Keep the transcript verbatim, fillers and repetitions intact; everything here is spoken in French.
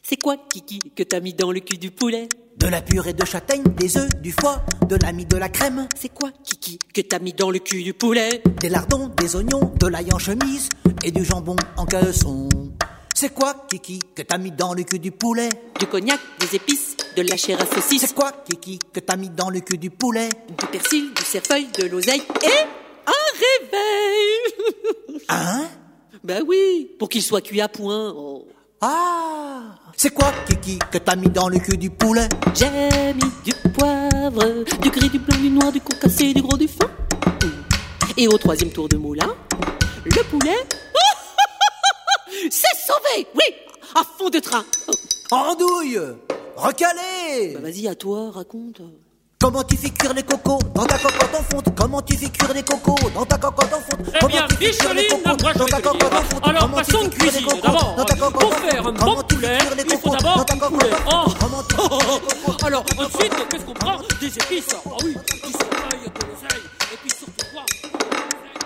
C'est quoi, Kiki, que t'as mis dans le cul du poulet? De la purée de châtaigne, des œufs, du foie, de l'ami, de la crème. C'est quoi, Kiki, que t'as mis dans le cul du poulet? Des lardons, des oignons, de l'ail en chemise et du jambon en caleçon. C'est quoi, Kiki, que t'as mis dans le cul du poulet? Du cognac, des épices, de la chair à saucisse. C'est quoi, Kiki, que t'as mis dans le cul du poulet? Du persil, du cerfeuil, de l'oseille et un réveil. Hein? Ben oui, pour qu'il soit cuit à point. Oh. Ah! C'est quoi, Kiki, que t'as mis dans le cul du poulet? J'ai mis du poivre, du gris, du blanc, du noir, du concassé, du gros, du fin. Et au troisième tour de moulin, le poulet s'est sauvé. Oui, à fond de train. Andouille! Recalé! Bah vas-y, à toi, raconte. Comment tu fais cuire les cocos dans ta cocotte en fonte? Comment tu fais cuire les cocos dans ta cocotte en fonte? Eh bien, Micheline, moi je vais te dire. Alors passons aux cuisine. D'abord, pour faire un bon poulet, il faut d'abord un poulet. Oh. Alors ensuite, qu'est-ce qu'on prend? Des épices. Ah oui, du cerfeuil, de l'oseille, et puis surtout quoi?